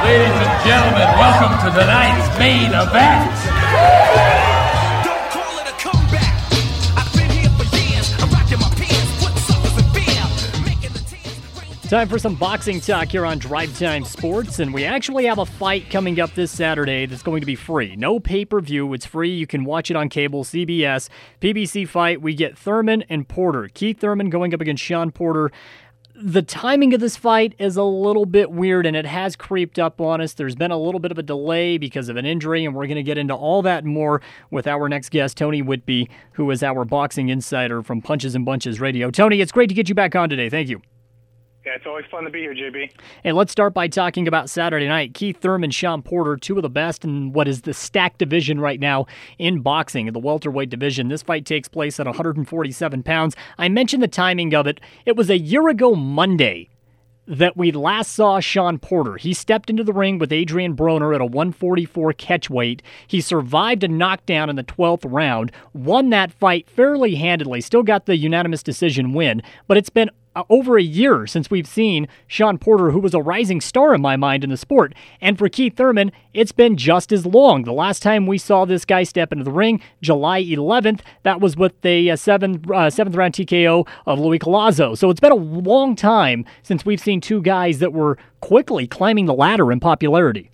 Ladies and gentlemen, welcome to tonight's main event. Don't call it a comeback. I've been here for years. I'm rocking my pants, putting suckers in fear, making the teams. Time for some boxing talk here on Drive Time Sports, and we actually have a fight coming up this Saturday that's going to be free. No pay-per-view, it's free. You can watch it on cable, CBS. PBC fight, we get Thurman and Porter. Keith Thurman going up against Shawn Porter. The timing of this fight is a little bit weird, and it has creeped up on us. There's been a little bit of a delay because of an injury, and we're going to get into all that and more with our next guest, Tony Whitby, who is our boxing insider from Punches and Bunches Radio. Tony, it's great to get you back on today. Thank you. Yeah, it's always fun to be here, JB. And let's start by talking about Saturday night. Keith Thurman, Shawn Porter, two of the best in what is the stacked division right now in boxing, in the welterweight division. This fight takes place at 147 pounds. I mentioned the timing of it. It was a year ago Monday that we last saw Shawn Porter. He stepped into the ring with Adrian Broner at a 144 catchweight. He survived a knockdown in the 12th round, won that fight fairly handedly, still got the unanimous decision win, but it's been over a year since we've seen Shawn Porter, who was a rising star in my mind in the sport. And for Keith Thurman, it's been just as long. The last time we saw this guy step into the ring, July 11th, that was with the seventh round TKO of Louis Collazo. So it's been a long time since we've seen two guys that were quickly climbing the ladder in popularity.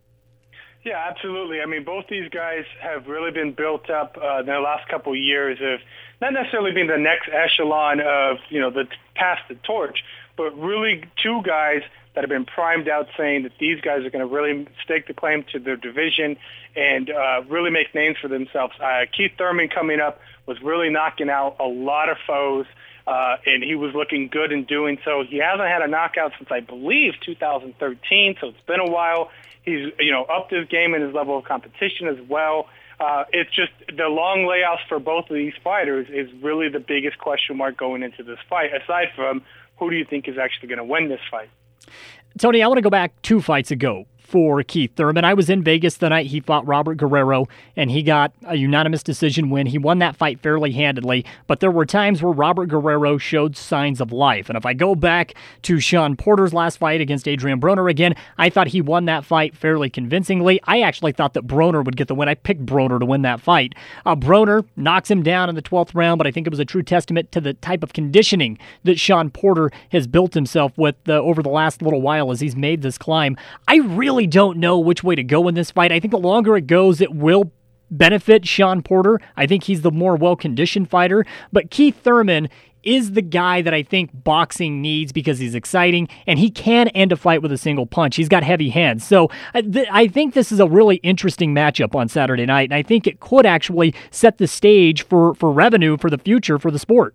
Yeah, absolutely. I mean, both these guys have really been built up in the last couple of years of not necessarily being the next echelon of, the pass the torch, but really two guys that have been primed out saying that these guys are going to really stake the claim to their division and really make names for themselves. Keith Thurman coming up was really knocking out a lot of foes, and he was looking good in doing so. He hasn't had a knockout since, I believe, 2013, so it's been a while. He's, upped his game and his level of competition as well. It's just the long layouts for both of these fighters is really the biggest question mark going into this fight, aside from who do you think is actually going to win this fight? Tony, I want to go back 2 fights ago for Keith Thurman. I was in Vegas the night he fought Robert Guerrero, and he got a unanimous decision win. He won that fight fairly handedly, but there were times where Robert Guerrero showed signs of life. And if I go back to Shawn Porter's last fight against Adrian Broner again, I thought he won that fight fairly convincingly. I actually thought that Broner would get the win. I picked Broner to win that fight. Broner knocks him down in the 12th round, but I think it was a true testament to the type of conditioning that Shawn Porter has built himself with over the last little while as he's made this climb. I really don't know which way to go in this fight. I think the longer it goes, it will benefit Shawn Porter. I think he's the more well-conditioned fighter. But Keith Thurman is the guy that I think boxing needs because he's exciting, and he can end a fight with a single punch. He's got heavy hands. So I think this is a really interesting matchup on Saturday night, and I think it could actually set the stage for revenue for the future for the sport.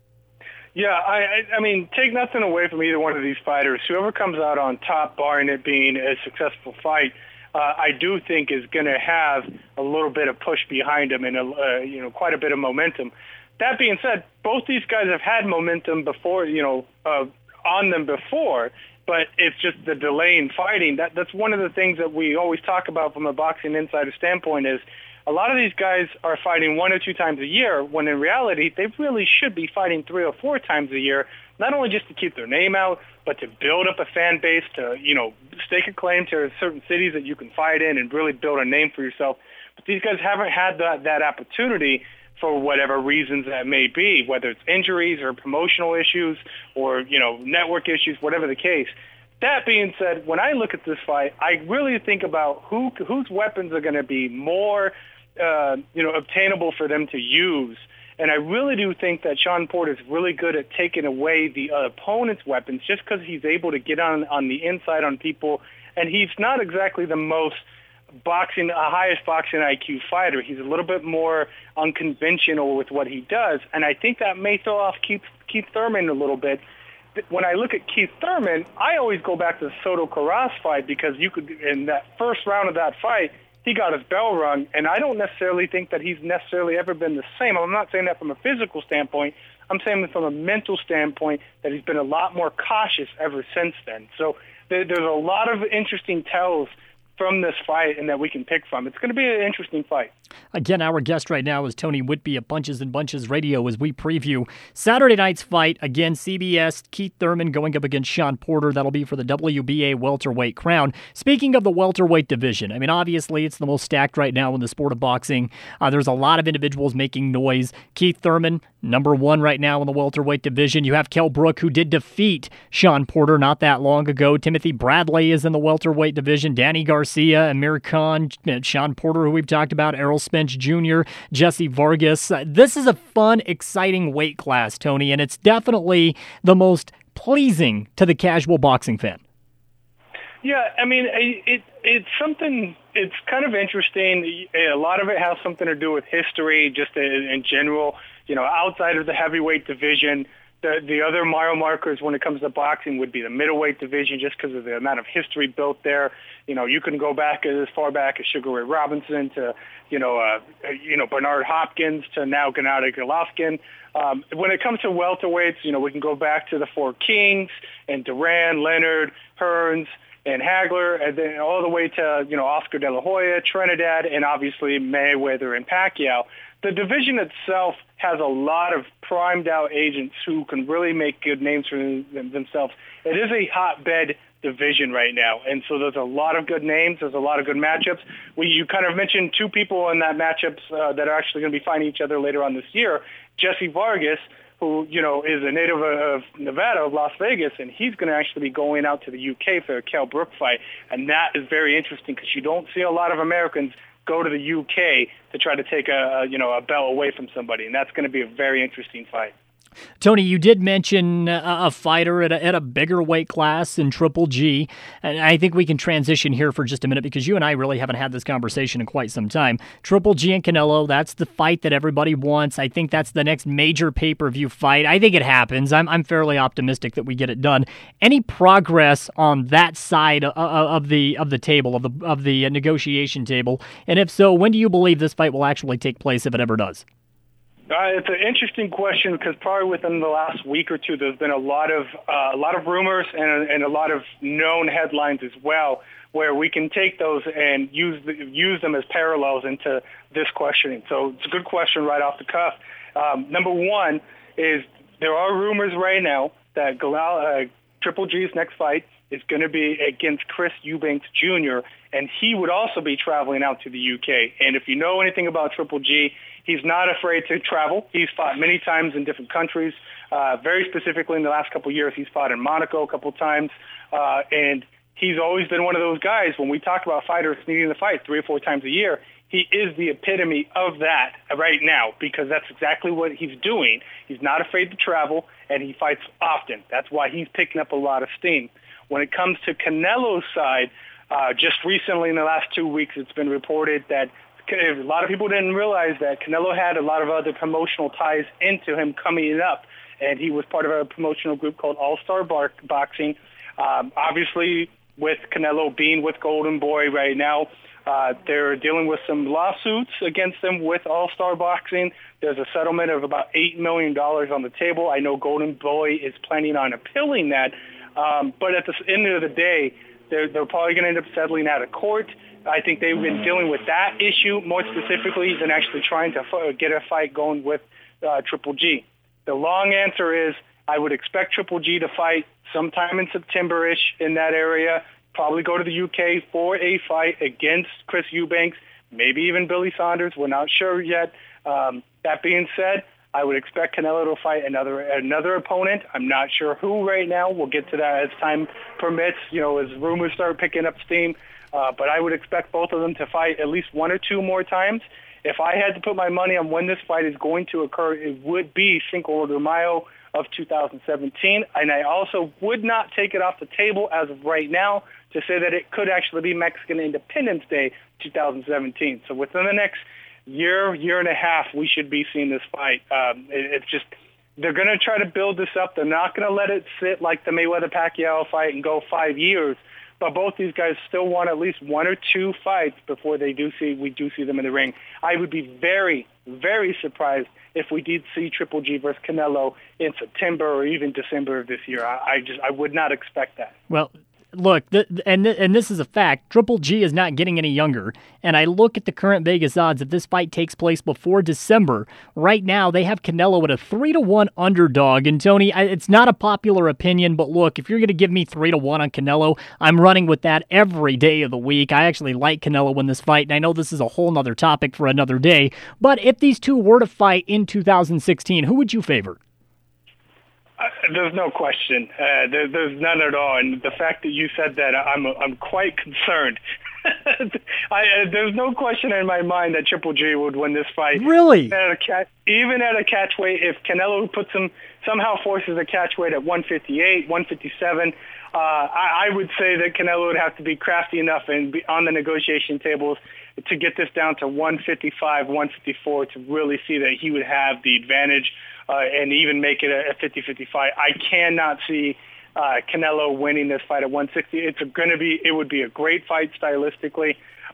Yeah, I mean, take nothing away from either one of these fighters. Whoever comes out on top, barring it being a successful fight, I do think is going to have a little bit of push behind him and quite a bit of momentum. That being said, both these guys have had momentum before, on them before, but it's just the delay in fighting. That's one of the things that we always talk about from a boxing insider standpoint is a lot of these guys are fighting 1 or 2 times a year, when in reality, they really should be fighting 3 or 4 times a year, not only just to keep their name out, but to build up a fan base, to, stake a claim to certain cities that you can fight in and really build a name for yourself. But these guys haven't had that opportunity for whatever reasons that may be, whether it's injuries or promotional issues or, network issues, whatever the case. That being said, when I look at this fight, I really think about whose weapons are going to be more obtainable for them to use. And I really do think that Shawn Porter is really good at taking away the opponent's weapons just because he's able to get on the inside on people. And he's not exactly the most highest boxing IQ fighter. He's a little bit more unconventional with what he does. And I think that may throw off Keith Thurman a little bit. When I look at Keith Thurman, I always go back to the Soto Carras fight because in that first round of that fight, he got his bell rung, and I don't necessarily think that he's necessarily ever been the same. I'm not saying that from a physical standpoint. I'm saying from a mental standpoint that he's been a lot more cautious ever since then. So there's a lot of interesting tells from this fight and that we can pick from. It's going to be an interesting fight. Again, our guest right now is Tony Whitby of Punches and Bunches Radio as we preview Saturday night's fight. Again, CBS, Keith Thurman going up against Sean Porter. That'll be for the WBA welterweight crown. Speaking of the welterweight division, I mean, obviously it's the most stacked right now in the sport of boxing. There's a lot of individuals making noise. Keith Thurman, number one right now in the welterweight division. You have Kell Brook, who did defeat Sean Porter not that long ago. Timothy Bradley is in the welterweight division. Danny Garcia, Amir Khan, Sean Porter, who we've talked about, Errol Spence Jr., Jesse Vargas. This is a fun, exciting weight class, Tony, and it's definitely the most pleasing to the casual boxing fan. Yeah, I mean, it's something, it's kind of interesting. A lot of it has something to do with history, just in general. You know, outside of the heavyweight division, the other mile markers when it comes to boxing would be the middleweight division, just because of the amount of history built there. You know, you can go back as far back as Sugar Ray Robinson to, Bernard Hopkins to now Gennady Golovkin. When it comes to welterweights, you know, we can go back to the Four Kings and Duran, Leonard, Hearns, and Hagler, and then all the way to, Oscar De La Hoya, Trinidad, and obviously Mayweather and Pacquiao. The division itself has a lot of primed out agents who can really make good names for themselves. It is a hotbed division right now, and so there's a lot of good names. There's a lot of good matchups. You kind of mentioned two people in that matchups that are actually going to be fighting each other later on this year. Jesse Vargas, who, is a native of Nevada, of Las Vegas, and he's going to actually be going out to the UK for a Kell Brook fight, and that is very interesting because you don't see a lot of Americans go to the UK to try to take a belt away from somebody, and that's going to be a very interesting fight. Tony, you did mention a fighter at a bigger weight class in Triple G, and I think we can transition here for just a minute because you and I really haven't had this conversation in quite some time. Triple G and Canelo, that's the fight that everybody wants. I think that's the next major pay-per-view fight. I think it happens. I'm fairly optimistic that we get it done. Any progress on that side of the table, of the negotiation table? And if so, when do you believe this fight will actually take place, if it ever does? It's an interesting question because probably within the last week or two, there's been a lot of rumors and a lot of known headlines as well, where we can take those and use them as parallels into this questioning. So it's a good question right off the cuff. Number one is there are rumors right now that Triple G's next fight is going to be against Chris Eubanks Jr., and he would also be traveling out to the UK. And if you know anything about Triple G, he's not afraid to travel. He's fought many times in different countries. Very specifically in the last couple of years, he's fought in Monaco a couple of times. And he's always been one of those guys, when we talk about fighters needing to fight 3 or 4 times a year, he is the epitome of that right now because that's exactly what he's doing. He's not afraid to travel, and he fights often. That's why he's picking up a lot of steam. When it comes to Canelo's side, just recently in the last 2 weeks, it's been reported that a lot of people didn't realize that Canelo had a lot of other promotional ties into him coming up, and he was part of a promotional group called All-Star Boxing. Obviously, with Canelo being with Golden Boy right now, they're dealing with some lawsuits against them with All-Star Boxing. There's a settlement of about $8 million on the table. I know Golden Boy is planning on appealing that, but at the end of the day, they're probably going to end up settling out of court. I think they've been dealing with that issue more specifically than actually trying to get a fight going with Triple G. The long answer is I would expect Triple G to fight sometime in September-ish in that area, probably go to the UK for a fight against Chris Eubanks, maybe even Billy Saunders. We're not sure yet. That being said, I would expect Canelo to fight another opponent. I'm not sure who right now. We'll get to that as time permits, as rumors start picking up steam. But I would expect both of them to fight at least 1 or 2 more times. If I had to put my money on when this fight is going to occur, it would be Cinco de Mayo of 2017. And I also would not take it off the table as of right now to say that it could actually be Mexican Independence Day 2017. So within the next year and a half, we should be seeing this fight. It's just they're going to try to build this up. They're not going to let it sit like the Mayweather-Pacquiao fight and go 5 years. But both these guys still want at least 1 or 2 fights before we do see them in the ring. I would be very, very surprised if we did see Triple G versus Canelo in September or even December of this year. I would not expect that. Well, look, and this is a fact. Triple G is not getting any younger. And I look at the current Vegas odds. If this fight takes place before December, right now they have Canelo at a 3-1 underdog. And Tony, it's not a popular opinion, but look, if you're going to give me 3-1 on Canelo, I'm running with that every day of the week. I actually like Canelo in this fight, and I know this is a whole nother topic for another day. But if these two were to fight in 2016, who would you favor? There's no question. There's none at all. And the fact that you said that, I'm quite concerned. There's no question in my mind that Triple G would win this fight. Really? Even at a catch weight, if Canelo somehow forces a catch weight at 158, 157, I would say that Canelo would have to be crafty enough and be on the negotiation tables to get this down to 155, 154 to really see that he would have the advantage and even make it a 50-50 fight. I cannot see Canelo winning this fight at 160. It would be a great fight stylistically.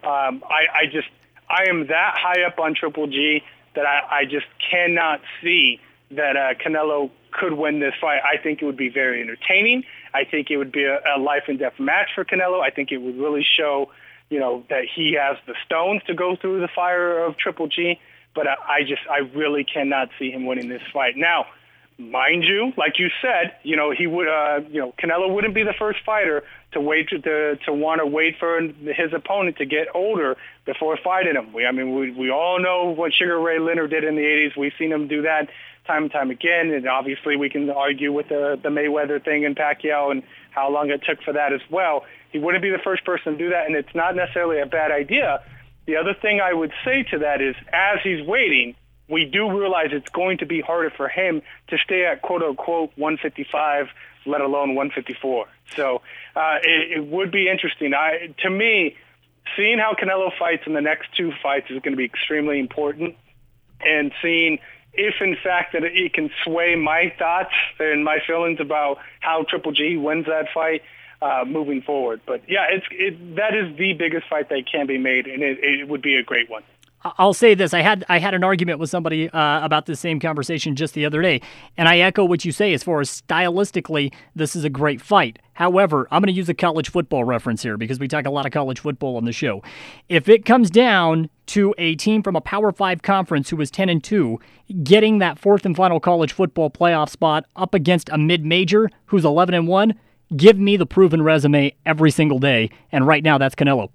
I am that high up on Triple G that I just cannot see that Canelo could win this fight. I think it would be very entertaining. I think it would be a life and death match for Canelo. I think it would really show, that he has the stones to go through the fire of Triple G. But I really cannot see him winning this fight. Now, mind you, like you said, he would, Canelo wouldn't be the first fighter to want to wait for his opponent to get older before fighting him. We all know what Sugar Ray Leonard did in the 80s. We've seen him do that time and time again, and obviously we can argue with the Mayweather thing and Pacquiao and how long it took for that as well. He wouldn't be the first person to do that, and it's not necessarily a bad idea. The other thing I would say to that is, as he's waiting, we do realize it's going to be harder for him to stay at quote-unquote 155, let alone 154. So it would be interesting. To me, seeing how Canelo fights in the next two fights is going to be extremely important, and seeing if, in fact, that it can sway my thoughts and my feelings about how Triple G wins that fight moving forward. But, yeah, that is the biggest fight that can be made, and it would be a great one. I'll say this. I had an argument with somebody about the same conversation just the other day, and I echo what you say as far as stylistically, this is a great fight. However, I'm going to use a college football reference here because we talk a lot of college football on the show. If it comes down to a team from a Power 5 conference who was 10-2 getting that fourth and final college football playoff spot up against a mid-major who's 11-1, give me the proven resume every single day, and right now that's Canelo.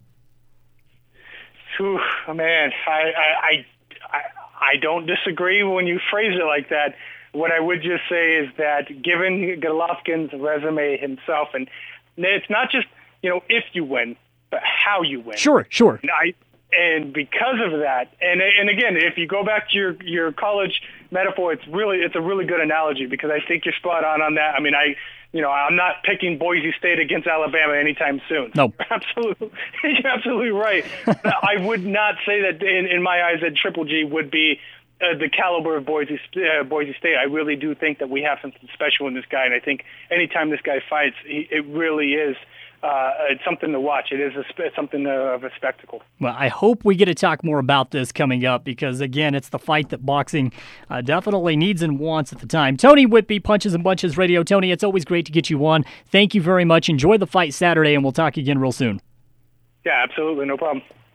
Ooh, man, I don't disagree when you phrase it like that. What I would just say is that given Golovkin's resume himself, and it's not just, if you win, but how you win. Sure. And because of that, and again, if you go back to your college metaphor, it's a really good analogy because I think you're spot on that. I mean, I'm not picking Boise State against Alabama anytime soon. No. You're absolutely right. I would not say that in my eyes that Triple G would be the caliber of Boise State. I really do think that we have something special in this guy, and I think anytime this guy fights, it really is it's something to watch. It is something of a spectacle. Well, I hope we get to talk more about this coming up because, again, it's the fight that boxing definitely needs and wants at the time. Tony Whitby, Punches and Bunches Radio. Tony, it's always great to get you on. Thank you very much. Enjoy the fight Saturday, and we'll talk again real soon. Yeah, absolutely. No problem.